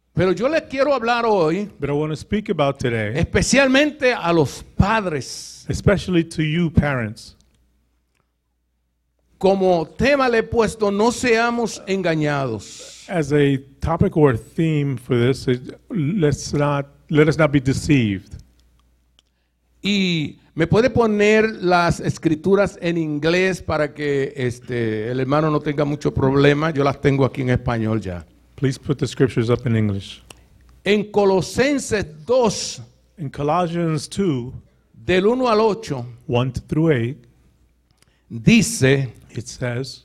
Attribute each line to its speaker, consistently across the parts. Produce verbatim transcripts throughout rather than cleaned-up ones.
Speaker 1: Pero yo les quiero hablar hoy,
Speaker 2: But I want to speak about today,
Speaker 1: especialmente a los padres.
Speaker 2: especially to you parents.
Speaker 1: Como tema le he puesto, no seamos engañados.
Speaker 2: As a topic or a theme for this, it- let's not let us not be deceived.
Speaker 1: Y me puede poner las escrituras en inglés para que este, el hermano no tenga mucho problema. Yo las tengo aquí en español ya.
Speaker 2: Please put the scriptures up in English.
Speaker 1: En Colosenses dos,
Speaker 2: In Colossians two,
Speaker 1: del uno al ocho,
Speaker 2: one through eight,
Speaker 1: dice,
Speaker 2: it says,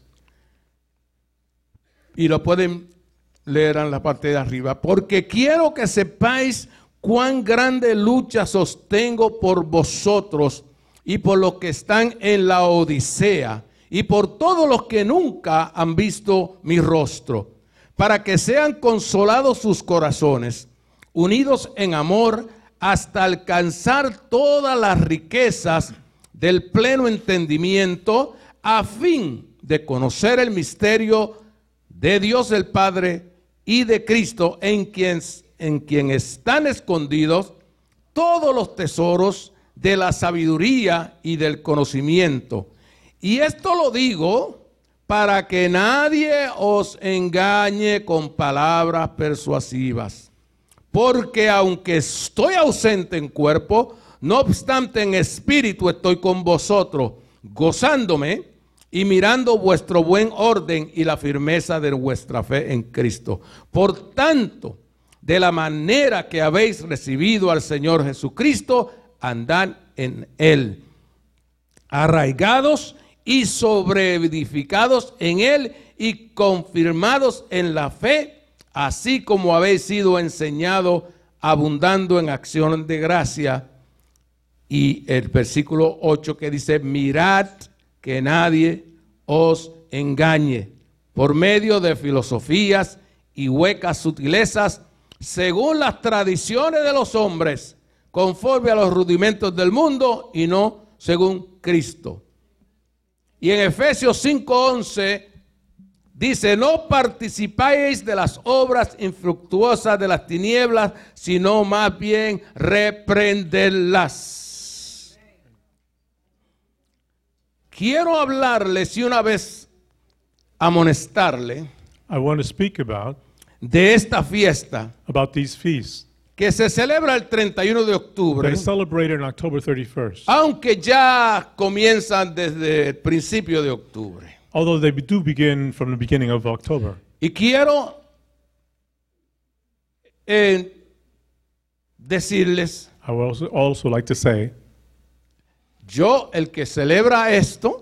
Speaker 1: y lo pueden leer en la parte de arriba, porque quiero que sepáis cuán grande lucha sostengo por vosotros y por los que están en la Odisea y por todos los que nunca han visto mi rostro, para que sean consolados sus corazones, unidos en amor hasta alcanzar todas las riquezas del pleno entendimiento, a fin de conocer el misterio de Dios el Padre y de Cristo, en quien, en quien están escondidos todos los tesoros de la sabiduría y del conocimiento. Y esto lo digo para que nadie os engañe con palabras persuasivas. Porque aunque estoy ausente en cuerpo, no obstante en espíritu estoy con vosotros, gozándome y mirando vuestro buen orden y la firmeza de vuestra fe en Cristo. Por tanto, de la manera que habéis recibido al Señor Jesucristo, andad en Él, arraigados y sobreedificados en Él y confirmados en la fe, así como habéis sido enseñados, abundando en acción de gracia. Y el versículo ocho que dice, mirad que nadie os engañe por medio de filosofías y huecas sutilezas, según las tradiciones de los hombres, conforme a los rudimentos del mundo y no según Cristo. Y en Efesios cinco once dice, no participáis de las obras infructuosas de las tinieblas, sino más bien reprenderlas. Quiero hablarles y una vez amonestarle
Speaker 2: I want to speak about
Speaker 1: de esta fiesta
Speaker 2: about these feasts
Speaker 1: que se celebra el treinta y uno de
Speaker 2: that
Speaker 1: octubre,
Speaker 2: is celebrated on October thirty-first.
Speaker 1: aunque ya comienzan desde el principio de octubre.
Speaker 2: Although they do begin from the beginning of October.
Speaker 1: Y quiero eh, decirles,
Speaker 2: I would also, also like to say,
Speaker 1: yo el que celebra esto,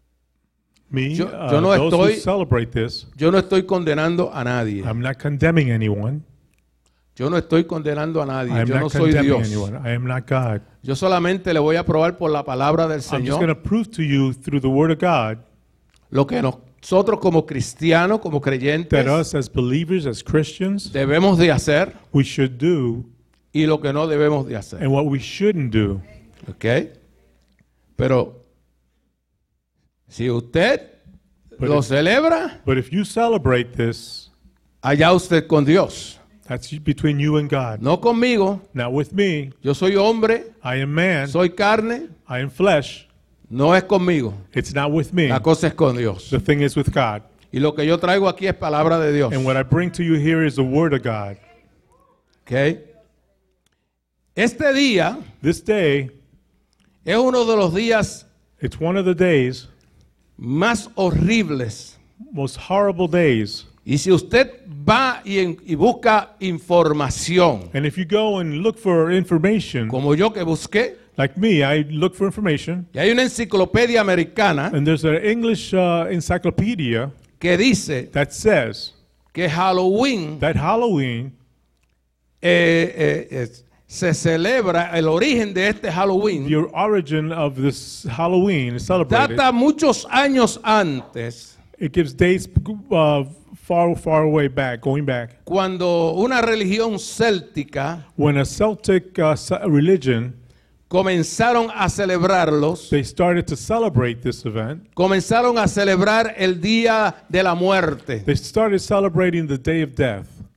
Speaker 2: me,
Speaker 1: Yo-
Speaker 2: uh,
Speaker 1: yo no
Speaker 2: those
Speaker 1: estoy-
Speaker 2: who celebrate this,
Speaker 1: yo no estoy condenando a nadie.
Speaker 2: I'm not condemning anyone.
Speaker 1: Yo no estoy condenando a nadie.
Speaker 2: I am
Speaker 1: Yo no
Speaker 2: not
Speaker 1: soy
Speaker 2: condemning
Speaker 1: Dios.
Speaker 2: anyone. I am not God.
Speaker 1: Yo solamente le voy a probar por la palabra del
Speaker 2: I'm just going to
Speaker 1: Señor
Speaker 2: prove to you through the Word of God
Speaker 1: lo que nosotros como cristianos, como creyentes,
Speaker 2: that us as believers, as Christians,
Speaker 1: debemos de hacer
Speaker 2: we should do
Speaker 1: y lo que no debemos de hacer.
Speaker 2: and what we shouldn't do.
Speaker 1: ¿Ok? Pero si usted
Speaker 2: Pero-
Speaker 1: lo celebra,
Speaker 2: But if you celebrate this,
Speaker 1: allá usted con Dios.
Speaker 2: that's between you and God.
Speaker 1: No conmigo.
Speaker 2: Not with me.
Speaker 1: Yo soy hombre,
Speaker 2: I am man.
Speaker 1: soy carne.
Speaker 2: I am flesh.
Speaker 1: No es conmigo.
Speaker 2: It's not with me.
Speaker 1: La cosa es con Dios.
Speaker 2: The thing is with God.
Speaker 1: Y lo que yo traigo aquí es palabra de Dios.
Speaker 2: And what I bring to you here is the Word of God.
Speaker 1: ¿Ok? Este día
Speaker 2: This day,
Speaker 1: es uno de los días
Speaker 2: it's one of the days,
Speaker 1: más horribles.
Speaker 2: most horrible days.
Speaker 1: Y si usted va y, en- y busca información,
Speaker 2: And if you go and look for information,
Speaker 1: como yo que busqué,
Speaker 2: like me, I look for information,
Speaker 1: y hay una enciclopedia americana
Speaker 2: and there's an English uh, encyclopedia
Speaker 1: que dice
Speaker 2: that says
Speaker 1: que Halloween
Speaker 2: that Halloween,
Speaker 1: eh, eh, es- se celebra, el origen de este Halloween
Speaker 2: the origin of this Halloween is celebrated.
Speaker 1: data muchos años antes,
Speaker 2: It gives dates uh, far, far away back, going back,
Speaker 1: cuando una religión céltica
Speaker 2: when a Celtic uh, ce- religion,
Speaker 1: comenzaron a celebrarlos,
Speaker 2: they started to celebrate this event.
Speaker 1: comenzaron a celebrar el día de la muerte,
Speaker 2: They started celebrating the day of death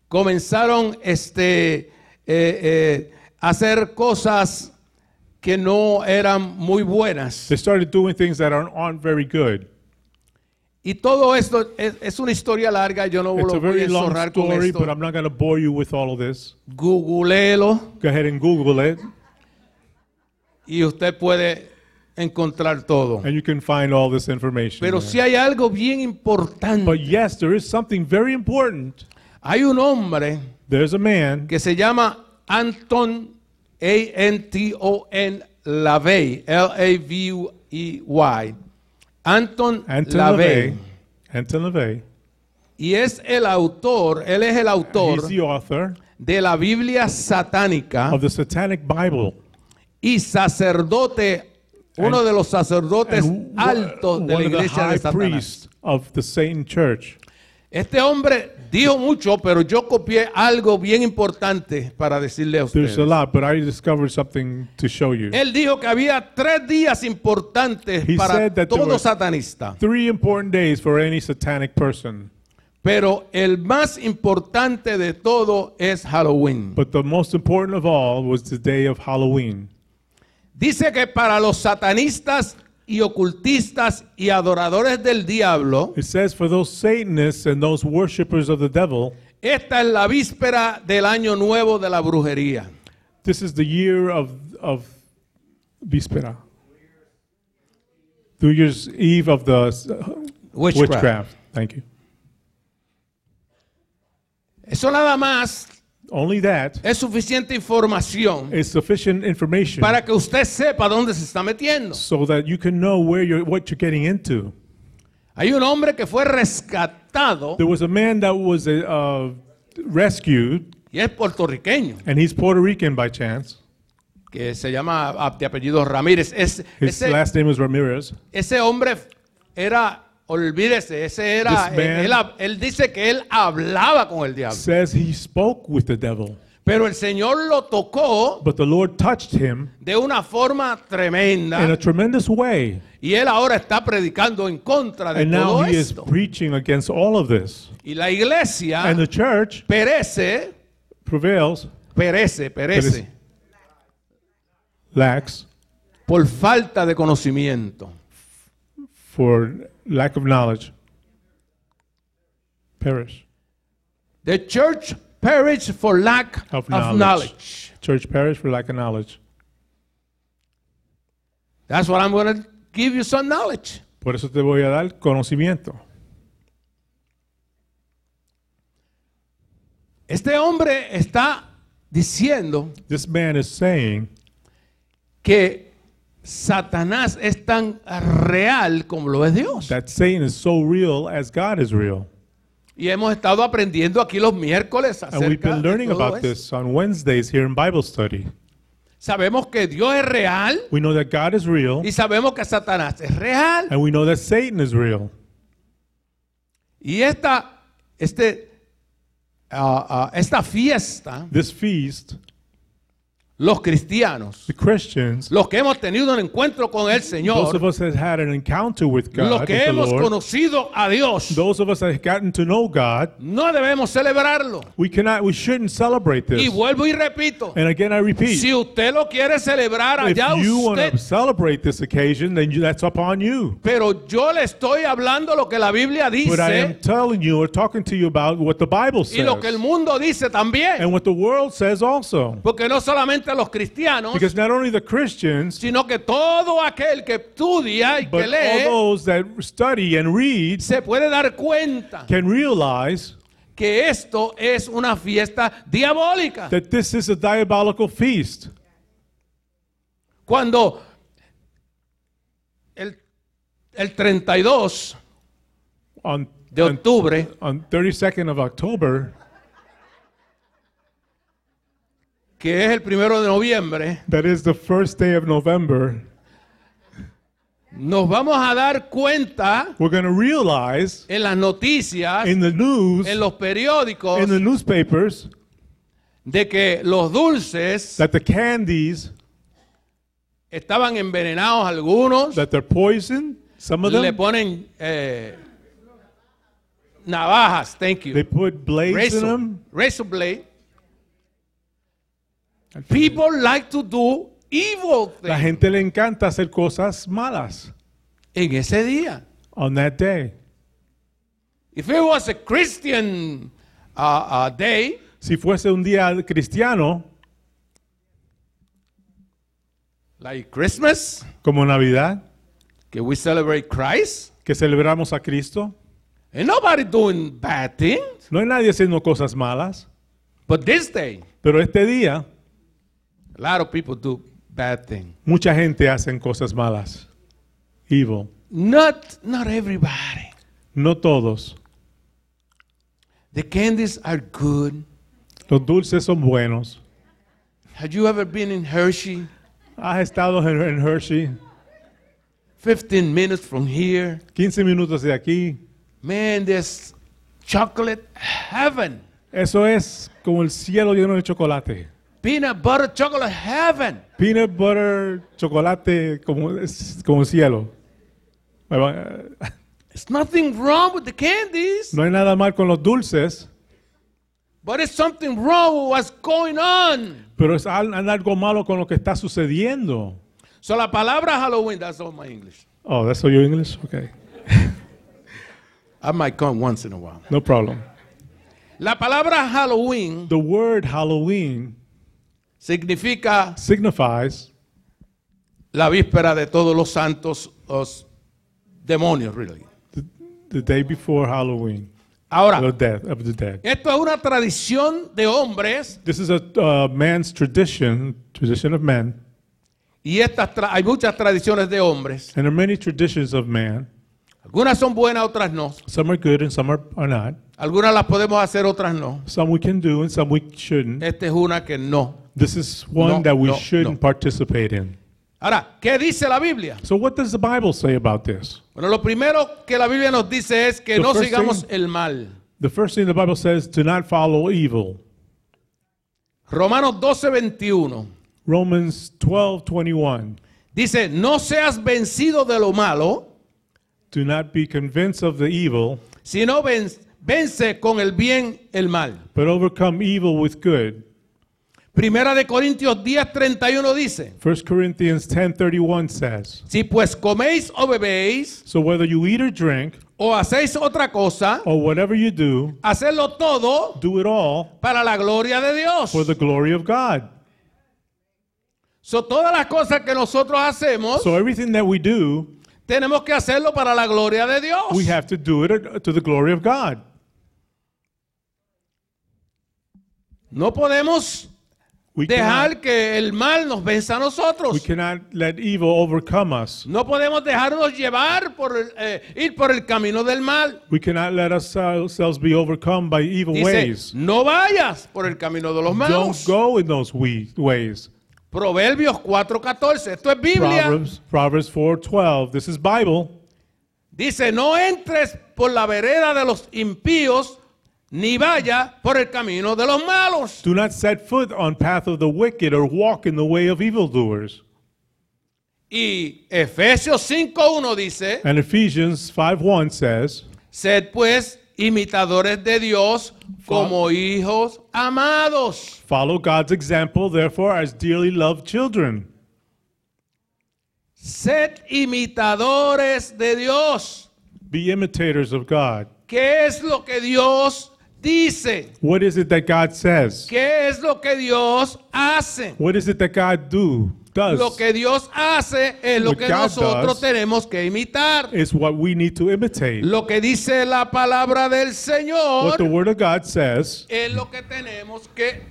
Speaker 1: comenzaron este, eh, eh, a hacer cosas que no eran muy buenas.
Speaker 2: They started doing things that aren't, aren't very good.
Speaker 1: Y todo esto es, es una historia larga, yo no
Speaker 2: It's a
Speaker 1: lo voy a
Speaker 2: very long
Speaker 1: encerrar con
Speaker 2: story,
Speaker 1: esto.
Speaker 2: but I'm not going to bore you with all of this.
Speaker 1: Googleelo
Speaker 2: Go ahead and Google it,
Speaker 1: y usted puede encontrar todo.
Speaker 2: and you can find all this information.
Speaker 1: Pero
Speaker 2: there.
Speaker 1: si hay algo bien importante.
Speaker 2: But yes, there is something very important.
Speaker 1: Hay un hombre
Speaker 2: There's a man,
Speaker 1: que se llama Anton, A N T O N LaVey, L A V U E Y. Anton,
Speaker 2: Anton
Speaker 1: LaVey.
Speaker 2: LaVey. Anton LaVey.
Speaker 1: Y es el autor, él es el autor
Speaker 2: He's the author
Speaker 1: de la Biblia satánica
Speaker 2: of the Satanic Bible.
Speaker 1: y sacerdote, uno
Speaker 2: And-
Speaker 1: de los sacerdotes
Speaker 2: And
Speaker 1: altos de la
Speaker 2: one of the
Speaker 1: iglesia
Speaker 2: high
Speaker 1: de Satanás.
Speaker 2: priests of the Satan Church.
Speaker 1: Este hombre dijo mucho, pero yo copié algo bien importante para decirle a
Speaker 2: There's
Speaker 1: ustedes.
Speaker 2: a lot, but I discovered something to show you.
Speaker 1: Él dijo que había tres días importantes
Speaker 2: He
Speaker 1: para
Speaker 2: said that there
Speaker 1: todo
Speaker 2: were-
Speaker 1: satanista.
Speaker 2: Three important days for any satanic person.
Speaker 1: Pero el más importante de todo es Halloween.
Speaker 2: But the most important of all was the day of Halloween.
Speaker 1: Dice que para los satanistas y ocultistas y adoradores del diablo,
Speaker 2: It says for those Satanists and those worshipers of the devil,
Speaker 1: esta es la víspera del año nuevo de la brujería.
Speaker 2: this is the year of, of Víspera. New Year's Eve of the uh,
Speaker 1: Witchcraft.
Speaker 2: witchcraft. Thank you.
Speaker 1: Eso nada más
Speaker 2: Only that
Speaker 1: es suficiente información
Speaker 2: is sufficient information
Speaker 1: para que usted sepa dónde se está metiendo.
Speaker 2: so that you can know where you're, what you're getting into.
Speaker 1: Hay un hombre que fue rescatado
Speaker 2: There was a man that was uh, uh, rescued,
Speaker 1: y es puertorriqueño,
Speaker 2: and he's Puerto Rican by chance.
Speaker 1: que se llama ah, de apellido Ramírez. Es-
Speaker 2: His
Speaker 1: ese,
Speaker 2: last name was Ramirez.
Speaker 1: ese hombre era, olvídese, ese era,
Speaker 2: This man-
Speaker 1: él, él- él dice que él hablaba con el diablo.
Speaker 2: Says he spoke with the devil,
Speaker 1: Pero el Señor lo tocó
Speaker 2: but the Lord touched him
Speaker 1: de una forma
Speaker 2: in
Speaker 1: tremenda
Speaker 2: a tremendous way,
Speaker 1: y él ahora está predicando en contra de
Speaker 2: and now
Speaker 1: todo
Speaker 2: he is
Speaker 1: esto.
Speaker 2: preaching against all of this.
Speaker 1: Y la iglesia
Speaker 2: And the church
Speaker 1: perece,
Speaker 2: prevails,
Speaker 1: perece, perece
Speaker 2: lacks
Speaker 1: por falta de conocimiento.
Speaker 2: for lack of knowledge. Perish.
Speaker 1: The church perish for lack
Speaker 2: Of
Speaker 1: of
Speaker 2: knowledge.
Speaker 1: knowledge.
Speaker 2: Church perish for lack of knowledge.
Speaker 1: That's what I'm going to give you some knowledge.
Speaker 2: Por eso te voy a dar conocimiento.
Speaker 1: Este hombre está diciendo
Speaker 2: This man is saying
Speaker 1: que Satanás es tan real como lo es Dios.
Speaker 2: that Satan is so real as God is real.
Speaker 1: Y hemos estado aprendiendo aquí los miércoles
Speaker 2: And we've
Speaker 1: acerca
Speaker 2: been
Speaker 1: de
Speaker 2: learning
Speaker 1: todo
Speaker 2: about
Speaker 1: eso.
Speaker 2: this on Wednesdays here in Bible study.
Speaker 1: Sabemos que Dios es real
Speaker 2: We know that God is real,
Speaker 1: y sabemos que Satanás es real.
Speaker 2: and we know that Satan is real.
Speaker 1: Y esta, este, ah, ah, esta fiesta,
Speaker 2: This feast,
Speaker 1: los cristianos,
Speaker 2: the Christians,
Speaker 1: los que hemos tenido un encuentro con el
Speaker 2: those
Speaker 1: Señor,
Speaker 2: of us that had an encounter with God,
Speaker 1: los
Speaker 2: with
Speaker 1: que
Speaker 2: the
Speaker 1: hemos
Speaker 2: Lord,
Speaker 1: conocido a Dios,
Speaker 2: those of us that have gotten to know God,
Speaker 1: no debemos celebrarlo.
Speaker 2: we cannot, we shouldn't celebrate
Speaker 1: Y
Speaker 2: this.
Speaker 1: vuelvo y repito,
Speaker 2: And again, I repeat,
Speaker 1: si usted lo quiere celebrar
Speaker 2: if
Speaker 1: allá
Speaker 2: you want
Speaker 1: usted,
Speaker 2: to celebrate this occasion, then you, that's upon you.
Speaker 1: pero yo le estoy hablando lo que la Biblia
Speaker 2: But I am
Speaker 1: dice
Speaker 2: telling you or talking to you about what the Bible
Speaker 1: y lo que el
Speaker 2: says
Speaker 1: mundo dice también.
Speaker 2: and what the world says also.
Speaker 1: Porque no solamente los cristianos,
Speaker 2: Because not only the Christians,
Speaker 1: sino que todo aquel que estudia y que
Speaker 2: but all
Speaker 1: lee
Speaker 2: those that study and read
Speaker 1: se puede dar cuenta
Speaker 2: can realize
Speaker 1: que esto es una fiesta diabólica.
Speaker 2: that this is a diabolical feast.
Speaker 1: Cuando el, el treinta y dos
Speaker 2: On,
Speaker 1: de
Speaker 2: on,
Speaker 1: octubre
Speaker 2: on thirty-second of October,
Speaker 1: que es el primero de noviembre,
Speaker 2: that is the first day of November,
Speaker 1: nos vamos a dar cuenta
Speaker 2: we're going to realize
Speaker 1: en las noticias,
Speaker 2: in the news,
Speaker 1: en los periódicos,
Speaker 2: in the newspapers,
Speaker 1: de que los dulces
Speaker 2: that the candies,
Speaker 1: estaban envenenados algunos,
Speaker 2: that they're poisoned, some of
Speaker 1: le
Speaker 2: them,
Speaker 1: ponen eh, navajas, thank you.
Speaker 2: They put blades in
Speaker 1: razor,
Speaker 2: them.
Speaker 1: razor blade. People like to do evil
Speaker 2: La
Speaker 1: things
Speaker 2: gente le encanta hacer cosas malas
Speaker 1: en ese día.
Speaker 2: on that day.
Speaker 1: If it was a Christian uh, uh, day,
Speaker 2: Si fuese un día cristiano,
Speaker 1: like Christmas,
Speaker 2: como Navidad,
Speaker 1: que we celebrate Christ,
Speaker 2: que celebramos a Cristo,
Speaker 1: ain't nobody doing bad things.
Speaker 2: no hay nadie haciendo cosas malas.
Speaker 1: But this day,
Speaker 2: Pero este día,
Speaker 1: a lot of people do bad things.
Speaker 2: mucha gente hace cosas malas. Evil.
Speaker 1: Not, not everybody.
Speaker 2: No todos.
Speaker 1: The candies are good.
Speaker 2: Los dulces son buenos.
Speaker 1: Have you ever been in Hershey?
Speaker 2: ¿Has estado en, en Hershey?
Speaker 1: fifteen minutes from here.
Speaker 2: quince minutos de aquí.
Speaker 1: Man, there's chocolate heaven.
Speaker 2: Eso es como el cielo lleno de chocolate.
Speaker 1: Peanut butter chocolate heaven.
Speaker 2: Peanut butter, chocolate, como, es como el cielo.
Speaker 1: There's nothing wrong with the candies,
Speaker 2: No hay nada mal con los dulces,
Speaker 1: but it's something wrong with what's going on.
Speaker 2: pero es al- algo malo con lo que está sucediendo.
Speaker 1: So la palabra Halloween, that's all my English.
Speaker 2: Oh, that's all your English? Okay.
Speaker 1: I might come once in a while.
Speaker 2: No problem.
Speaker 1: La palabra Halloween
Speaker 2: The word Halloween
Speaker 1: significa
Speaker 2: signifies
Speaker 1: la víspera de todos los santos, los demonios, really.
Speaker 2: the, the day before Halloween,
Speaker 1: Ahora,
Speaker 2: the death of the dead.
Speaker 1: esto es una tradición de hombres
Speaker 2: This is a uh, man's tradition, tradition of men,
Speaker 1: y estas tra- hay muchas tradiciones de hombres.
Speaker 2: and there are many traditions of man.
Speaker 1: Algunas son buenas, otras no.
Speaker 2: Some are good and some are, are not.
Speaker 1: Algunas las podemos hacer, otras no.
Speaker 2: Some we can do and some we shouldn't.
Speaker 1: Esta es una que no.
Speaker 2: This is one
Speaker 1: No,
Speaker 2: that we
Speaker 1: no,
Speaker 2: shouldn't
Speaker 1: no.
Speaker 2: participate in.
Speaker 1: Ahora, ¿qué dice la Biblia?
Speaker 2: So what does the Bible say about this?
Speaker 1: Bueno, lo primero que la Biblia nos dice es que
Speaker 2: The
Speaker 1: no
Speaker 2: first
Speaker 1: sigamos
Speaker 2: thing-
Speaker 1: el mal.
Speaker 2: The first thing the Bible says, to not follow evil.
Speaker 1: Romanos doce veintiuno
Speaker 2: Romans twelve twenty-one.
Speaker 1: dice, no seas vencido de lo malo,
Speaker 2: Do not be convinced of the evil,
Speaker 1: sino ven- vence con el bien el mal.
Speaker 2: but overcome evil with good.
Speaker 1: Primera de Corintios diez treinta y uno dice,
Speaker 2: First Corinthians ten thirty-one says,
Speaker 1: si pues coméis o bebéis
Speaker 2: so whether you eat or drink,
Speaker 1: o hacéis otra cosa,
Speaker 2: or whatever you do,
Speaker 1: hacedlo todo
Speaker 2: do it all
Speaker 1: para la gloria de Dios.
Speaker 2: for the glory of God.
Speaker 1: So, todas las cosas que nosotros hacemos,
Speaker 2: So everything that we do,
Speaker 1: tenemos que hacerlo para la gloria de Dios.
Speaker 2: we have to do it to the glory of God.
Speaker 1: No podemos
Speaker 2: We
Speaker 1: dejar
Speaker 2: cannot,
Speaker 1: que el mal nos venza a
Speaker 2: we
Speaker 1: nosotros.
Speaker 2: cannot let evil overcome us.
Speaker 1: No podemos dejarnos llevar por el, eh, ir por el camino del mal.
Speaker 2: We cannot let us- ourselves be overcome by evil
Speaker 1: Dice,
Speaker 2: ways.
Speaker 1: no vayas por el camino de los
Speaker 2: Don't
Speaker 1: malos.
Speaker 2: go in those we- ways.
Speaker 1: Proverbios cuatro catorce. Esto es Biblia.
Speaker 2: Proverbs, Proverbs four twelve. This is Bible.
Speaker 1: Dice, no entres por la vereda de los impíos, ni vaya por el camino de los malos.
Speaker 2: Do not set foot on path of the wicked or walk in the way of evildoers.
Speaker 1: Y Efesios cinco uno dice,
Speaker 2: And Ephesians five one says,
Speaker 1: sed pues imitadores de Dios como hijos amados.
Speaker 2: follow God's example, therefore, as dearly loved children.
Speaker 1: Sed imitadores de Dios.
Speaker 2: Be imitators of God.
Speaker 1: ¿Qué es lo que Dios dice?
Speaker 2: What is it that God says?
Speaker 1: ¿Qué es lo que Dios hace?
Speaker 2: What is it that God do does?
Speaker 1: Lo que Dios hace es lo
Speaker 2: What
Speaker 1: que
Speaker 2: God
Speaker 1: nosotros
Speaker 2: does
Speaker 1: tenemos que imitar.
Speaker 2: is what we need to imitate.
Speaker 1: Lo que dice la palabra del
Speaker 2: What
Speaker 1: Señor
Speaker 2: the Word of God says
Speaker 1: es lo que tenemos que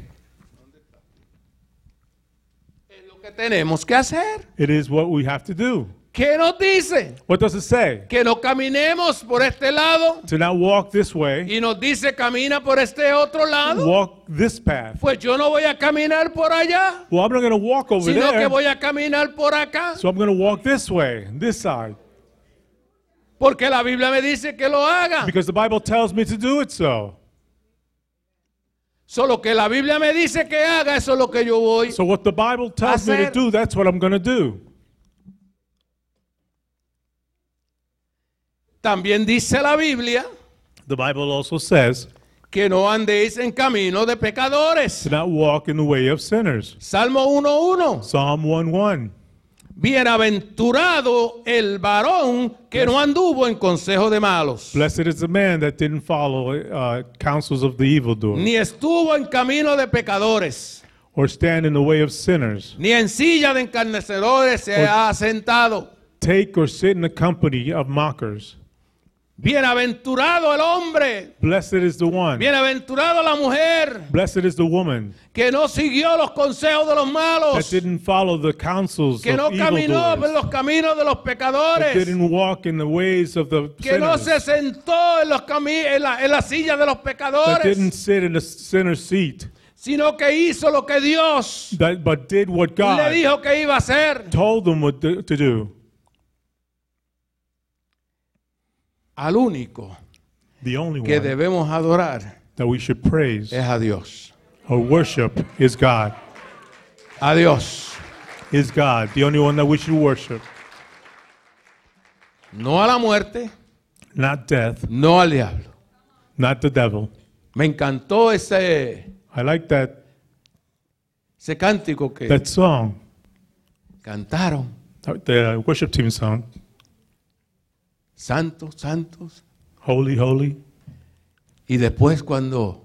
Speaker 1: es lo que tenemos que hacer.
Speaker 2: it is what we have to do.
Speaker 1: ¿Qué nos dice?
Speaker 2: What does it say?
Speaker 1: Que no caminemos por este lado
Speaker 2: To not walk this way,
Speaker 1: y nos dice camina por este otro lado.
Speaker 2: walk this path.
Speaker 1: Pues yo no voy a caminar por allá,
Speaker 2: Well, I'm not going to walk over
Speaker 1: sino que
Speaker 2: there,
Speaker 1: voy a caminar por acá.
Speaker 2: so I'm going to walk this way, this side,
Speaker 1: Porque la Biblia me dice que lo haga.
Speaker 2: because the Bible tells me to do it so.
Speaker 1: Solo que la Biblia me dice que haga, eso es lo que yo voy.
Speaker 2: So what the Bible tells me to
Speaker 1: Hacer.
Speaker 2: do, that's what I'm going to do.
Speaker 1: También dice la Biblia
Speaker 2: The Bible also says
Speaker 1: que no andéis en camino de pecadores.
Speaker 2: to not walk in the way of sinners.
Speaker 1: Salmo uno uno.
Speaker 2: Psalm one one.
Speaker 1: Bienaventurado el varón que no anduvo en consejo de malos,
Speaker 2: Blessed is the man that didn't follow uh, counsels of the evildoer,
Speaker 1: ni estuvo en camino de pecadores,
Speaker 2: or stand in the way of sinners,
Speaker 1: ni en silla de encarnecedores se ha sentado.
Speaker 2: take or sit in the company of mockers.
Speaker 1: Bienaventurado el hombre,
Speaker 2: Blessed is the one,
Speaker 1: bienaventurado la mujer
Speaker 2: blessed is the woman
Speaker 1: que no siguió los consejos de los
Speaker 2: that
Speaker 1: malos,
Speaker 2: didn't follow the counsels
Speaker 1: que no
Speaker 2: of
Speaker 1: caminó en
Speaker 2: evildoers,
Speaker 1: los caminos de los
Speaker 2: that
Speaker 1: pecadores,
Speaker 2: didn't walk in the ways of the
Speaker 1: que no
Speaker 2: sinners,
Speaker 1: se sentó en, los cami- en, la, en la silla de los
Speaker 2: that
Speaker 1: pecadores,
Speaker 2: didn't sit in the sinner's seat,
Speaker 1: sino que hizo lo que Dios
Speaker 2: that, but did what
Speaker 1: le
Speaker 2: God
Speaker 1: dijo que iba a hacer.
Speaker 2: told them what to, to do.
Speaker 1: Al único
Speaker 2: The only
Speaker 1: que
Speaker 2: one
Speaker 1: debemos adorar
Speaker 2: that we should praise
Speaker 1: es a Dios.
Speaker 2: or worship is God.
Speaker 1: A Dios.
Speaker 2: Is God. The only one that we should worship.
Speaker 1: No a la muerte,
Speaker 2: Not death,
Speaker 1: no al diablo.
Speaker 2: not the devil.
Speaker 1: Me encantó ese,
Speaker 2: I like that
Speaker 1: ese cántico que
Speaker 2: that song,
Speaker 1: cantaron.
Speaker 2: the worship team song.
Speaker 1: Santos, santos.
Speaker 2: Holy, holy.
Speaker 1: Y después cuando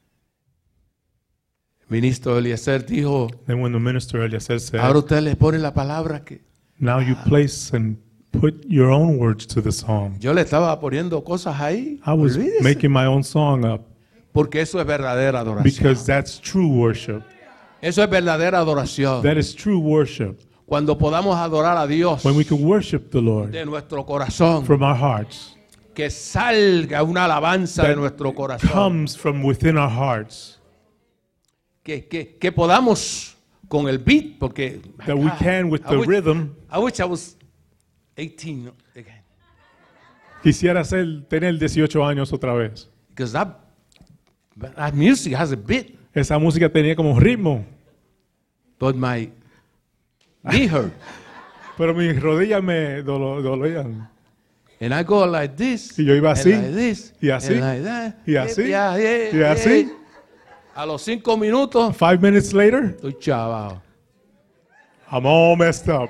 Speaker 1: el ministro Eliezer dijo,
Speaker 2: Then when the minister Eliezer said,
Speaker 1: ahora usted le pone la palabra que
Speaker 2: now you place and put your own words to the song.
Speaker 1: yo le estaba poniendo cosas ahí.
Speaker 2: I was
Speaker 1: Olvídese.
Speaker 2: making my own song up
Speaker 1: Porque eso es verdadera adoración.
Speaker 2: because that's true worship.
Speaker 1: Eso es verdadera adoración.
Speaker 2: That is true worship.
Speaker 1: Cuando podamos adorar a Dios
Speaker 2: When we can worship the Lord
Speaker 1: de nuestro corazón,
Speaker 2: from our hearts,
Speaker 1: que salga una alabanza de
Speaker 2: that
Speaker 1: nuestro corazón,
Speaker 2: comes from within our hearts,
Speaker 1: que, que, que podamos con el beat, porque
Speaker 2: that we can with
Speaker 1: I
Speaker 2: the
Speaker 1: wish-
Speaker 2: rhythm.
Speaker 1: I wish I was eighteen again,
Speaker 2: Quisiera ser, tener dieciocho años otra vez.
Speaker 1: because that, that music has a beat,
Speaker 2: Esa música tenía como ritmo,
Speaker 1: but my knee hurt,
Speaker 2: pero mis rodillas me dolo- dolían.
Speaker 1: and I go like this,
Speaker 2: Y yo iba
Speaker 1: and
Speaker 2: así,
Speaker 1: like this,
Speaker 2: y así,
Speaker 1: and like that,
Speaker 2: y así,
Speaker 1: yeah, yeah,
Speaker 2: y
Speaker 1: yeah.
Speaker 2: así.
Speaker 1: A los cinco minutos
Speaker 2: Five minutes later,
Speaker 1: estoy chavado.
Speaker 2: I'm all messed up.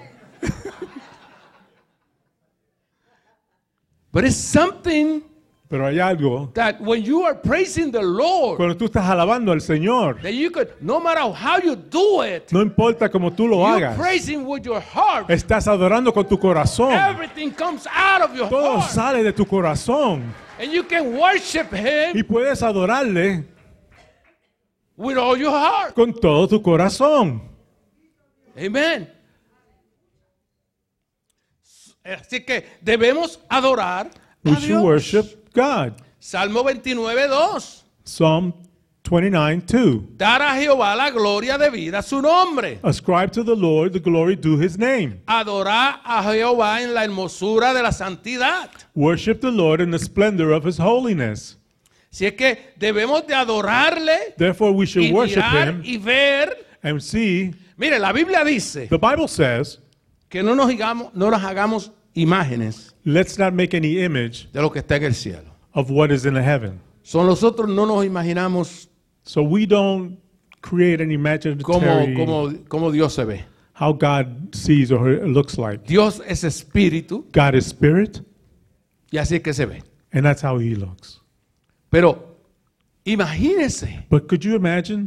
Speaker 1: But it's something
Speaker 2: Pero hay algo,
Speaker 1: that when you are praising the Lord,
Speaker 2: cuando tú estás alabando al Señor,
Speaker 1: that you could, no matter how you do it,
Speaker 2: no importa cómo tú lo
Speaker 1: you
Speaker 2: hagas,
Speaker 1: praise Him with your heart.
Speaker 2: estás adorando con tu corazón.
Speaker 1: Everything comes out of your
Speaker 2: Todo
Speaker 1: heart.
Speaker 2: sale de tu corazón
Speaker 1: And you can worship Him
Speaker 2: y puedes adorarle
Speaker 1: with all your heart.
Speaker 2: con todo tu corazón.
Speaker 1: Amen. Así que debemos adorar
Speaker 2: We
Speaker 1: a
Speaker 2: should
Speaker 1: Dios.
Speaker 2: worship God.
Speaker 1: Salmo veintinueve dos.
Speaker 2: Psalm twenty-nine two.
Speaker 1: Dar a Jehová la gloria debida a su nombre.
Speaker 2: Ascribe to the Lord the glory due his name.
Speaker 1: Adorar a Jehová en la hermosura de la santidad.
Speaker 2: Worship the Lord in the splendor of his holiness.
Speaker 1: Si es que debemos de adorarle
Speaker 2: Therefore we should
Speaker 1: y
Speaker 2: worship
Speaker 1: mirar
Speaker 2: him
Speaker 1: y ver.
Speaker 2: and see.
Speaker 1: Mire, la Biblia dice
Speaker 2: The Bible says,
Speaker 1: que no nos hagamos, no nos hagamos imágenes
Speaker 2: let's not make any image
Speaker 1: de lo que está en el cielo.
Speaker 2: of what is in the heaven.
Speaker 1: So nosotros no nos imaginamos
Speaker 2: So we don't create an imaginary
Speaker 1: cómo, cómo, cómo Dios se ve.
Speaker 2: how God sees or looks like.
Speaker 1: Dios es espíritu
Speaker 2: God is spirit,
Speaker 1: y así es que se ve.
Speaker 2: and that's how he looks.
Speaker 1: Pero imagínense
Speaker 2: But could you imagine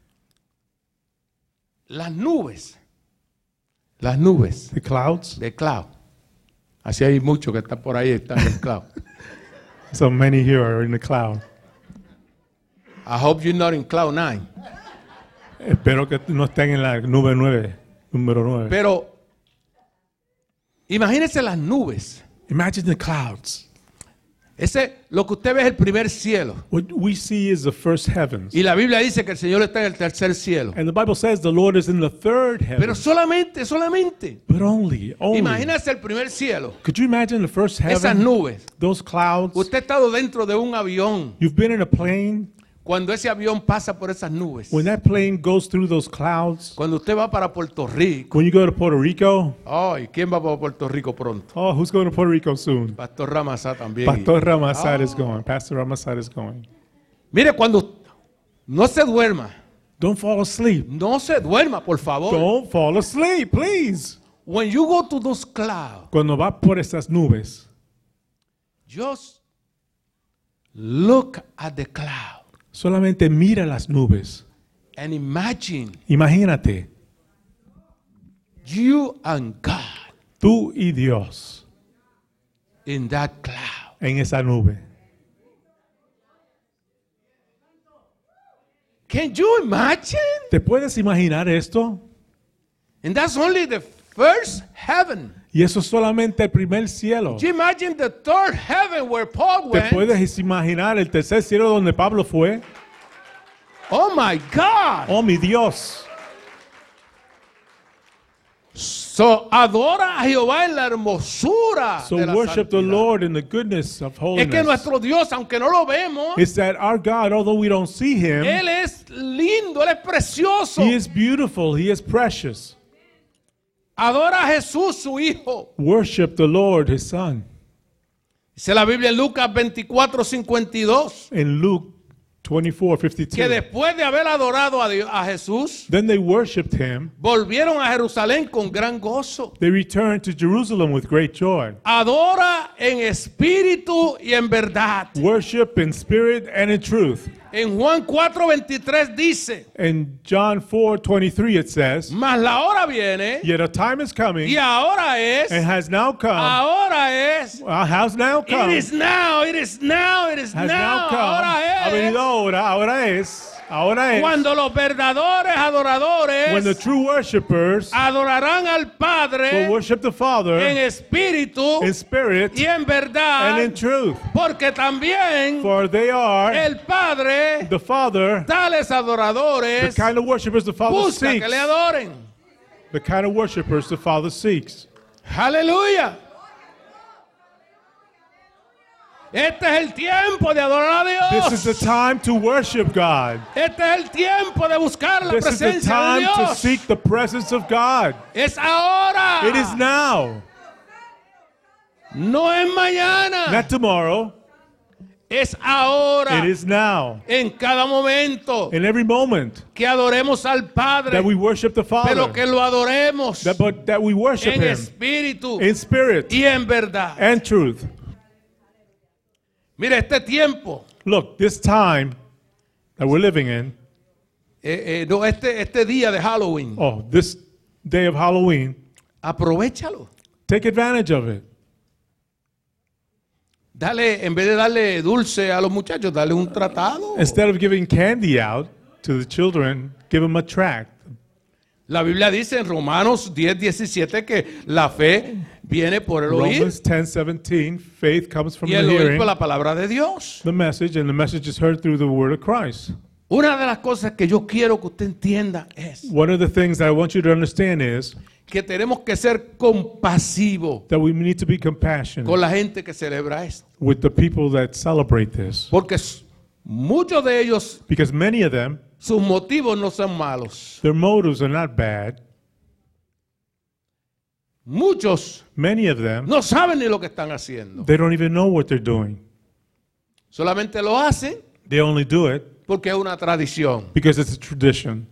Speaker 1: las nubes, las nubes
Speaker 2: the clouds?
Speaker 1: de cloud. Así hay muchos que están por ahí, están en cloud.
Speaker 2: So many here are in the cloud.
Speaker 1: I hope you're not in cloud nine.
Speaker 2: Espero que no estén en la nube nueve, número nueve.
Speaker 1: Pero imagínense las nubes.
Speaker 2: Imagine the clouds.
Speaker 1: Ese, lo que usted ve es el primer cielo.
Speaker 2: What we see is the first heavens.
Speaker 1: Y la Biblia dice que el Señor está en el tercer cielo.
Speaker 2: And the Bible says the Lord is in the third heaven.
Speaker 1: Pero solamente, solamente.
Speaker 2: But only, only.
Speaker 1: Imagínese el primer cielo.
Speaker 2: Could you imagine the first
Speaker 1: Esas
Speaker 2: heaven?
Speaker 1: nubes.
Speaker 2: Those clouds.
Speaker 1: Usted ha estado dentro de un avión
Speaker 2: You've been in a plane
Speaker 1: Cuando ese avión pasa por esas nubes,
Speaker 2: when that plane goes through those clouds,
Speaker 1: cuando usted va para Puerto Rico,
Speaker 2: when you go to Puerto Rico,
Speaker 1: ay, ¿quién va para Puerto Rico pronto?
Speaker 2: oh, who's going to Puerto Rico soon?
Speaker 1: Pastor Ramazá también.
Speaker 2: Pastor Ramasad
Speaker 1: Ah.
Speaker 2: is going. Pastor Ramasad is going.
Speaker 1: Mire, cuando no se duerma,
Speaker 2: Don't fall asleep.
Speaker 1: no se duerma, por favor.
Speaker 2: Don't fall asleep, please.
Speaker 1: When you go to those clouds,
Speaker 2: Cuando va por estas nubes,
Speaker 1: just look at the cloud
Speaker 2: solamente mira las nubes.
Speaker 1: and imagine
Speaker 2: Imagínate,
Speaker 1: you and God
Speaker 2: tú y Dios
Speaker 1: in that cloud.
Speaker 2: en esa nube.
Speaker 1: Can you imagine?
Speaker 2: ¿Te puedes imaginar esto?
Speaker 1: And that's only the first heaven.
Speaker 2: Y eso es solamente el primer cielo.
Speaker 1: Do you imagine the third heaven where Paul
Speaker 2: ¿Te
Speaker 1: went?
Speaker 2: puedes imaginar el tercer cielo donde Pablo fue?
Speaker 1: Oh my God.
Speaker 2: Oh, mi Dios.
Speaker 1: So adora a Jehová en la hermosura
Speaker 2: So
Speaker 1: de la
Speaker 2: worship the
Speaker 1: santidad.
Speaker 2: Lord in the goodness of
Speaker 1: Es
Speaker 2: holiness.
Speaker 1: que nuestro Dios, aunque no lo vemos,
Speaker 2: It's that our God, although we don't see him,
Speaker 1: Él es lindo, Él es precioso.
Speaker 2: he is beautiful, he is precious.
Speaker 1: Adora a Jesús, su Hijo.
Speaker 2: Worship the Lord, his son.
Speaker 1: Dice la Biblia en Lucas veinticuatro cincuenta y dos
Speaker 2: In Luke twenty-four
Speaker 1: que
Speaker 2: fifty-two.
Speaker 1: después de haber adorado a, Dios- a Jesús,
Speaker 2: Then they worshipped him.
Speaker 1: volvieron a Jerusalén con gran gozo.
Speaker 2: They returned to Jerusalem with great joy.
Speaker 1: Adora en espíritu y en verdad.
Speaker 2: Worship in spirit and in truth.
Speaker 1: En Juan cuatro veintitrés dice,
Speaker 2: In John four twenty-three it says,
Speaker 1: mas la hora viene
Speaker 2: yet a time is coming
Speaker 1: y ahora es,
Speaker 2: and has now come.
Speaker 1: ahora es,
Speaker 2: Uh, has now
Speaker 1: it
Speaker 2: come.
Speaker 1: is now, it is now, it is
Speaker 2: Has
Speaker 1: now,
Speaker 2: now come.
Speaker 1: ahora
Speaker 2: Ha venido
Speaker 1: es.
Speaker 2: ahora, ahora es. Ahora es.
Speaker 1: Cuando los verdaderos adoradores
Speaker 2: When the true worshippers
Speaker 1: adorarán al
Speaker 2: will
Speaker 1: Padre
Speaker 2: worship the
Speaker 1: en
Speaker 2: Father
Speaker 1: espíritu
Speaker 2: in spirit
Speaker 1: y en verdad,
Speaker 2: and in truth.
Speaker 1: porque también
Speaker 2: For they are
Speaker 1: el Padre,
Speaker 2: the Father,
Speaker 1: tales
Speaker 2: the
Speaker 1: adoradores,
Speaker 2: kind of worshippers the Father
Speaker 1: busca
Speaker 2: seeks.
Speaker 1: que le adoren.
Speaker 2: The kind of worshippers the Father seeks.
Speaker 1: Aleluya. Este es el tiempo de adorar a Dios.
Speaker 2: This is the time to worship God.
Speaker 1: Este es el tiempo de buscar la
Speaker 2: This is the
Speaker 1: presencia de
Speaker 2: time to
Speaker 1: Dios.
Speaker 2: seek the presence of God.
Speaker 1: Es ahora.
Speaker 2: It is now,
Speaker 1: No es mañana.
Speaker 2: not tomorrow.
Speaker 1: Es ahora.
Speaker 2: It is now.
Speaker 1: En cada momento
Speaker 2: In every moment
Speaker 1: que adoremos al Padre,
Speaker 2: that we worship the
Speaker 1: pero
Speaker 2: Father,
Speaker 1: que lo adoremos
Speaker 2: that, but that we worship
Speaker 1: en
Speaker 2: Him
Speaker 1: espíritu
Speaker 2: in spirit
Speaker 1: y en verdad.
Speaker 2: and truth.
Speaker 1: Mire, este tiempo,
Speaker 2: Look, this time that we're living in,
Speaker 1: eh, eh, no, este, este día de Halloween,
Speaker 2: oh, this day of Halloween,
Speaker 1: aprovéchalo.
Speaker 2: take advantage of it.
Speaker 1: Dale, en vez de darle dulce a los muchachos, dale un tratado.
Speaker 2: Instead of giving candy out to the children, give them a tract.
Speaker 1: La Biblia dice en Romanos diez diecisiete que la fe viene por el oír
Speaker 2: Romans ten seventeen, faith comes from
Speaker 1: y
Speaker 2: the
Speaker 1: el oír
Speaker 2: hearing,
Speaker 1: por la palabra de Dios.
Speaker 2: the message, and the message is heard through the word of Christ.
Speaker 1: Una de las cosas que yo quiero que usted entienda es
Speaker 2: One of the things that I want you to understand is
Speaker 1: que tenemos que ser compasivos
Speaker 2: that we need to be compassionate
Speaker 1: con la gente que celebra esto.
Speaker 2: with the people that celebrate this.
Speaker 1: Porque s- muchos de ellos,
Speaker 2: Because many of them,
Speaker 1: sus motivos no son malos.
Speaker 2: their motives are not bad.
Speaker 1: Muchos
Speaker 2: Many of them,
Speaker 1: no saben ni lo que están haciendo.
Speaker 2: they don't even know what they're doing.
Speaker 1: Solamente lo hacen
Speaker 2: They only do it
Speaker 1: porque es una tradición.
Speaker 2: because it's a tradition.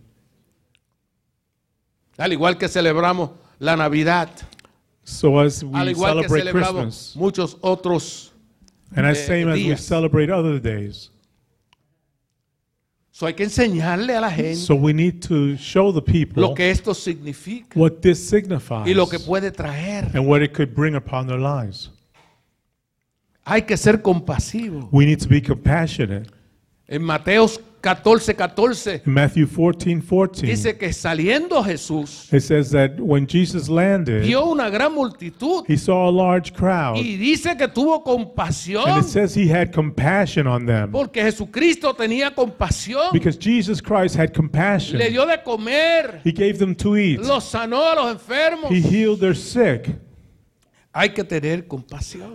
Speaker 1: Al igual que celebramos la Navidad,
Speaker 2: So as we
Speaker 1: al igual que
Speaker 2: celebrate
Speaker 1: celebramos
Speaker 2: Christmas,
Speaker 1: muchos otros.
Speaker 2: and as
Speaker 1: eh,
Speaker 2: same as we
Speaker 1: días.
Speaker 2: celebrate other days.
Speaker 1: So hay que enseñarle a la gente
Speaker 2: So we need to show the
Speaker 1: lo
Speaker 2: people
Speaker 1: que esto significa
Speaker 2: what this signifies
Speaker 1: y lo que puede traer.
Speaker 2: and what it could bring upon their lives.
Speaker 1: Hay que ser compasivo.
Speaker 2: We need to be compassionate.
Speaker 1: En Mateos catorce catorce
Speaker 2: In Matthew fourteen fourteen,
Speaker 1: dice que saliendo Jesús
Speaker 2: it says that when Jesus landed,
Speaker 1: vio una gran multitud
Speaker 2: he saw a large crowd,
Speaker 1: y dice que tuvo
Speaker 2: and
Speaker 1: compasión
Speaker 2: it says he had compassion on them
Speaker 1: porque Jesucristo tenía compasión.
Speaker 2: because Jesus Christ had
Speaker 1: Le
Speaker 2: compassion.
Speaker 1: dio de comer,
Speaker 2: He gave them to eat.
Speaker 1: los sanó a los enfermos.
Speaker 2: He healed their sick.
Speaker 1: Hay que tener compasión.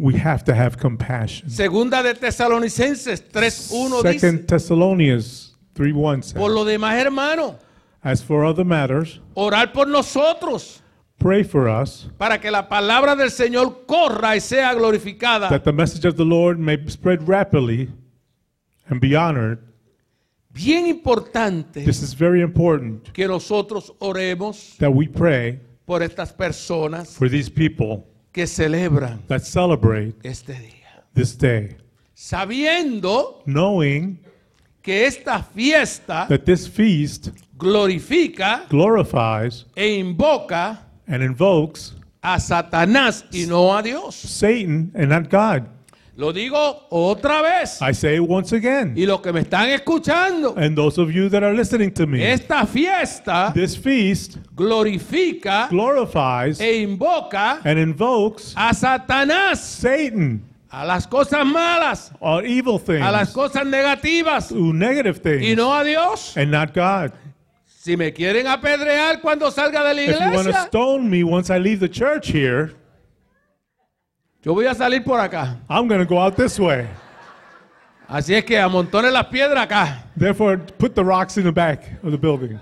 Speaker 2: we have to have compassion.
Speaker 1: Segunda de Tesalonicenses tres uno dice,
Speaker 2: Second Thessalonians three one
Speaker 1: por
Speaker 2: says,
Speaker 1: lo demás, hermano,
Speaker 2: as for other matters,
Speaker 1: orar por nosotros,
Speaker 2: pray for us,
Speaker 1: para que la palabra del Señor corra y sea glorificada,
Speaker 2: that the message of the Lord may spread rapidly and be honored.
Speaker 1: bien importante
Speaker 2: This is very important
Speaker 1: que nosotros oremos
Speaker 2: that we pray
Speaker 1: por estas personas
Speaker 2: for these people
Speaker 1: que celebran
Speaker 2: that celebrate
Speaker 1: este día,
Speaker 2: this day,
Speaker 1: sabiendo
Speaker 2: knowing
Speaker 1: que esta fiesta
Speaker 2: that this feast
Speaker 1: glorifica
Speaker 2: glorifies
Speaker 1: e invoca
Speaker 2: and invokes
Speaker 1: a Satanás y no a Dios.
Speaker 2: Satan and not God.
Speaker 1: Lo digo otra vez.
Speaker 2: I say it once again.
Speaker 1: Y los que me están escuchando,
Speaker 2: And those of you that are listening to me,
Speaker 1: esta fiesta
Speaker 2: this feast
Speaker 1: glorifica
Speaker 2: glorifies
Speaker 1: e invoca
Speaker 2: and invokes
Speaker 1: a Satanás,
Speaker 2: Satan,
Speaker 1: a las cosas malas,
Speaker 2: all evil
Speaker 1: a las
Speaker 2: things,
Speaker 1: cosas negativas
Speaker 2: to negative
Speaker 1: y
Speaker 2: things,
Speaker 1: no a Dios.
Speaker 2: and not God.
Speaker 1: Si me quieren apedrear cuando salga de la
Speaker 2: If you want to
Speaker 1: iglesia,
Speaker 2: stone me once I leave the church here,
Speaker 1: yo voy a salir por acá.
Speaker 2: I'm going to go out this way.
Speaker 1: Así es que amontonen las piedras acá.
Speaker 2: Therefore, put the rocks in the back of the building.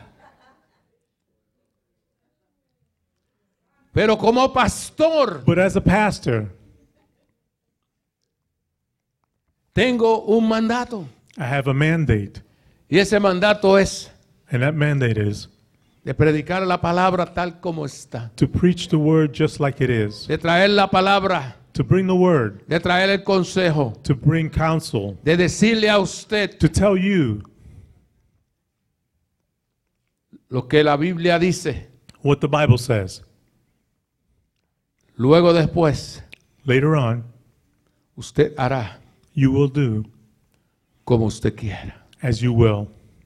Speaker 1: Pero como pastor,
Speaker 2: But as a pastor,
Speaker 1: tengo un mandato.
Speaker 2: I have a mandate.
Speaker 1: Y ese mandato es
Speaker 2: And that mandate is
Speaker 1: de predicar la palabra tal como está.
Speaker 2: to preach the word just like it is,
Speaker 1: De traer la palabra,
Speaker 2: to bring the word,
Speaker 1: de traer el consejo,
Speaker 2: to bring counsel,
Speaker 1: de decirle a usted
Speaker 2: to tell you
Speaker 1: lo que la Biblia dice.
Speaker 2: what the Bible says.
Speaker 1: Luego después,
Speaker 2: Later on,
Speaker 1: usted hará
Speaker 2: you will do
Speaker 1: como usted quiera.
Speaker 2: as you will.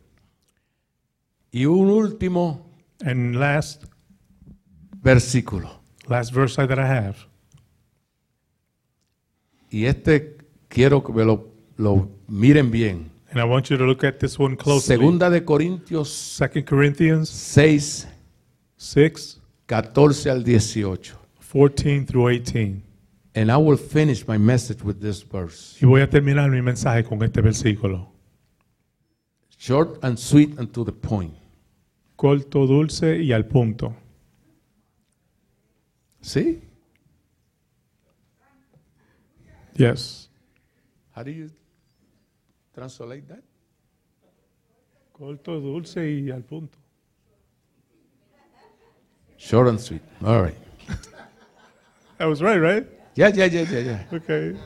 Speaker 1: Y un último
Speaker 2: And last,
Speaker 1: versículo.
Speaker 2: last verse that I have.
Speaker 1: Y este quiero que me lo, lo miren bien.
Speaker 2: And I want you to look at this one closely.
Speaker 1: Segunda de Corintios
Speaker 2: Second Corinthians
Speaker 1: seis,
Speaker 2: six,
Speaker 1: catorce al dieciocho.
Speaker 2: fourteen through eighteen.
Speaker 1: And I will finish my message with this verse.
Speaker 2: Y voy a terminar mi mensaje con este versículo.
Speaker 1: Short and sweet and to the point.
Speaker 2: Corto, dulce y al punto.
Speaker 1: ¿Sí?
Speaker 2: Yes.
Speaker 1: How do you translate that?
Speaker 2: Corto, dulce y al punto.
Speaker 1: Short and sweet. All right.
Speaker 2: That was right, right?
Speaker 1: Ya, ya, ya, ya, ya.
Speaker 2: Okay.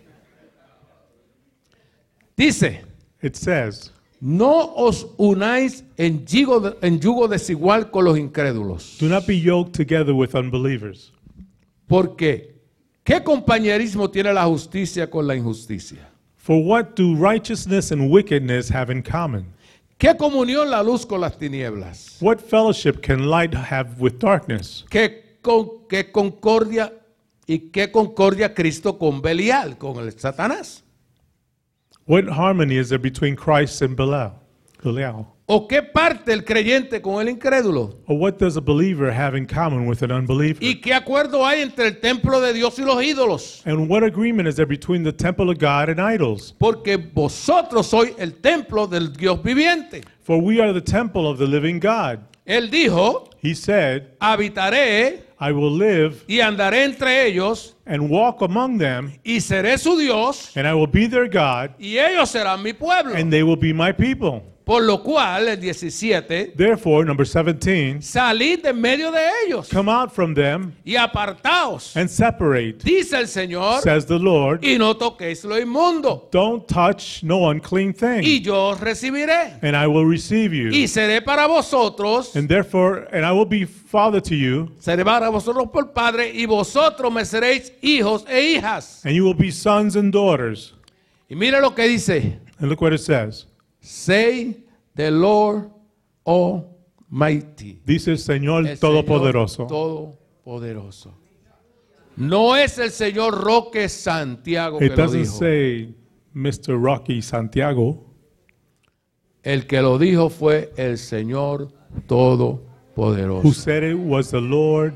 Speaker 1: Dice,
Speaker 2: It says,
Speaker 1: no os unáis en yugo, de- en yugo desigual con los incrédulos.
Speaker 2: do not be yoked together with unbelievers.
Speaker 1: Porque, ¿qué compañerismo tiene la justicia con la injusticia?
Speaker 2: For what do righteousness and wickedness have in common?
Speaker 1: ¿Qué comunión la luz con las tinieblas?
Speaker 2: What fellowship can light have with darkness?
Speaker 1: ¿Qué, con, qué concordia y qué concordia Cristo con Belial, con el Satanás?
Speaker 2: What harmony is there between Christ and Belial? Belial?
Speaker 1: ¿O qué parte el creyente con el incrédulo?
Speaker 2: Or what does a believer have in common with an unbeliever?
Speaker 1: ¿Y qué acuerdo hay entre el templo de Dios y los ídolos?
Speaker 2: And what agreement is there between the temple of God and idols?
Speaker 1: Porque vosotros sois el templo del Dios viviente.
Speaker 2: For we are the temple of the living God.
Speaker 1: Él dijo,
Speaker 2: He said,
Speaker 1: habitaré
Speaker 2: I will live
Speaker 1: y andaré entre ellos
Speaker 2: and walk among them,
Speaker 1: y seré su Dios
Speaker 2: and I will be their God,
Speaker 1: y ellos serán mi pueblo.
Speaker 2: and they will be my people.
Speaker 1: Por lo cual, el diecisiete,
Speaker 2: Therefore, number seventeen,
Speaker 1: salid de medio de ellos
Speaker 2: come out from them
Speaker 1: y apartaos,
Speaker 2: and separate,
Speaker 1: dice el Señor,
Speaker 2: says the Lord.
Speaker 1: y no toquéis lo inmundo,
Speaker 2: Don't touch no unclean
Speaker 1: y
Speaker 2: thing,
Speaker 1: yo os recibiré,
Speaker 2: and I will receive you.
Speaker 1: y seré para vosotros,
Speaker 2: And therefore, and I will be father to you,
Speaker 1: seré para vosotros por padre, y vosotros me seréis hijos e hijas.
Speaker 2: and you will be sons and daughters.
Speaker 1: Y mire lo que dice,
Speaker 2: And look what it says.
Speaker 1: say the Lord Almighty.
Speaker 2: Dice el Señor
Speaker 1: El
Speaker 2: Todopoderoso.
Speaker 1: Señor Todopoderoso. No es el señor Roque Santiago que
Speaker 2: It
Speaker 1: lo
Speaker 2: doesn't
Speaker 1: dijo.
Speaker 2: say Mister Rocky Santiago.
Speaker 1: El que lo dijo fue el Señor
Speaker 2: Who
Speaker 1: Todopoderoso.
Speaker 2: said it was the Lord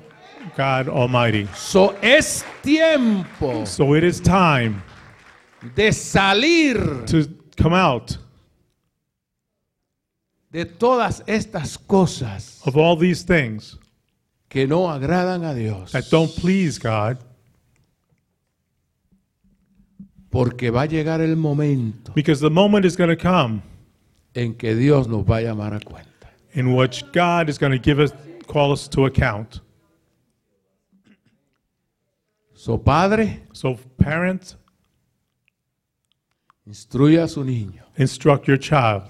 Speaker 2: God Almighty.
Speaker 1: So es tiempo
Speaker 2: So it is time
Speaker 1: de salir
Speaker 2: to come out
Speaker 1: de todas estas cosas
Speaker 2: of all these things
Speaker 1: que no agradan a Dios.
Speaker 2: that don't please God,
Speaker 1: Porque va a llegar el momento
Speaker 2: because the moment is going to come
Speaker 1: en que Dios nos va a llamar a cuenta.
Speaker 2: in which God is going to give us, call us to account.
Speaker 1: So, padre,
Speaker 2: So parents,
Speaker 1: instruya a su niño.
Speaker 2: instruct your child.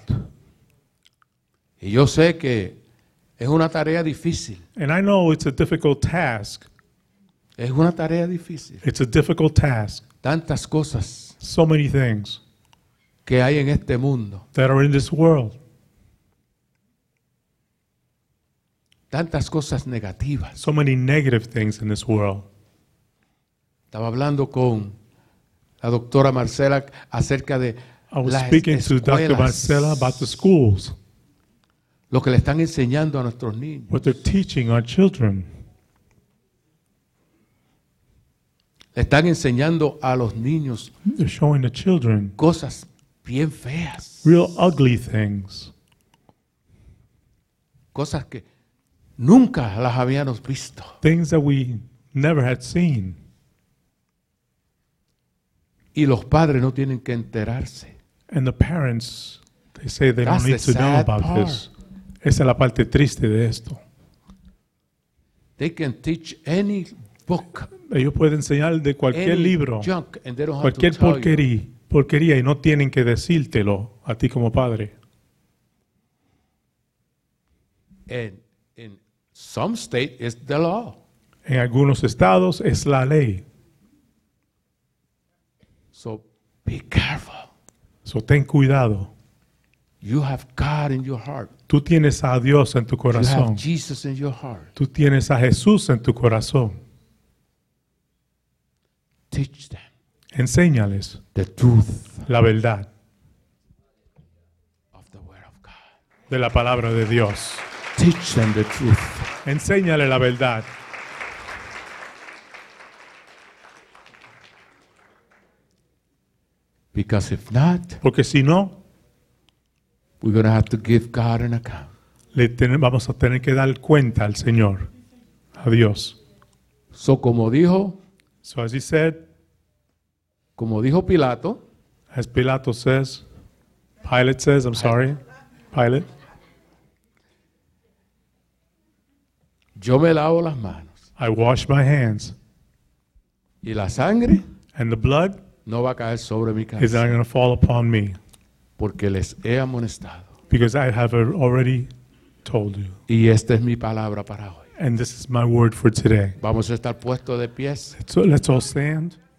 Speaker 1: Y yo sé que es una tarea difícil.
Speaker 2: And I know it's a difficult task.
Speaker 1: Es una tarea difícil.
Speaker 2: It's a difficult task.
Speaker 1: Tantas cosas
Speaker 2: So many things
Speaker 1: que hay en este mundo.
Speaker 2: that are in this world.
Speaker 1: Tantas cosas negativas.
Speaker 2: So many negative things in this world.
Speaker 1: Estaba hablando con la doctora Marcela acerca de
Speaker 2: I was
Speaker 1: las
Speaker 2: speaking to Doctor
Speaker 1: escuelas,
Speaker 2: Marcela about the schools,
Speaker 1: lo que le están enseñando a nuestros niños.
Speaker 2: what they're teaching our children.
Speaker 1: Le están enseñando a los niños
Speaker 2: They're showing the children
Speaker 1: cosas bien feas.
Speaker 2: real ugly things,
Speaker 1: Cosas que nunca las habíamos visto.
Speaker 2: things that we never had seen.
Speaker 1: Y los padres no tienen que enterarse.
Speaker 2: And the parents, they say they
Speaker 1: That's
Speaker 2: don't need
Speaker 1: the
Speaker 2: to know
Speaker 1: sad
Speaker 2: about
Speaker 1: part.
Speaker 2: this. Esa es la parte triste de esto.
Speaker 1: They can teach any book,
Speaker 2: Ellos pueden enseñar de cualquier
Speaker 1: any
Speaker 2: libro,
Speaker 1: junk, and they don't have
Speaker 2: cualquier
Speaker 1: to tell you.
Speaker 2: porquería, porquería y no tienen que decírtelo a ti como padre.
Speaker 1: And in some state, it's the law.
Speaker 2: En algunos estados es la ley.
Speaker 1: So be careful.
Speaker 2: So ten cuidado.
Speaker 1: You have God in your heart.
Speaker 2: Tú tienes a Dios en tu
Speaker 1: You have
Speaker 2: corazón.
Speaker 1: Jesus in your heart.
Speaker 2: Tú tienes a Jesús en tu corazón.
Speaker 1: Teach them
Speaker 2: Enséñales
Speaker 1: the truth
Speaker 2: la verdad
Speaker 1: of the Word of God.
Speaker 2: de la palabra de Dios.
Speaker 1: Teach them the truth.
Speaker 2: Enséñale la verdad.
Speaker 1: Because if not,
Speaker 2: Porque si no,
Speaker 1: we're going to have to give God an account.
Speaker 2: le ten- vamos a tener que dar cuenta al Señor, a Dios.
Speaker 1: So como dijo,
Speaker 2: So as he said,
Speaker 1: como dijo Pilato,
Speaker 2: as Pilato says, Pilate says, I'm sorry, Pilate,
Speaker 1: yo me lavo las manos
Speaker 2: I wash my hands,
Speaker 1: y la sangre
Speaker 2: and the blood
Speaker 1: no va a caer sobre mi
Speaker 2: is
Speaker 1: cabeza
Speaker 2: not going to fall upon me,
Speaker 1: porque les he amonestado.
Speaker 2: because I have already told you.
Speaker 1: Y esta es mi palabra para hoy.
Speaker 2: And this is my word for today.
Speaker 1: Vamos a estar puestos de pies.
Speaker 2: So let's all stand.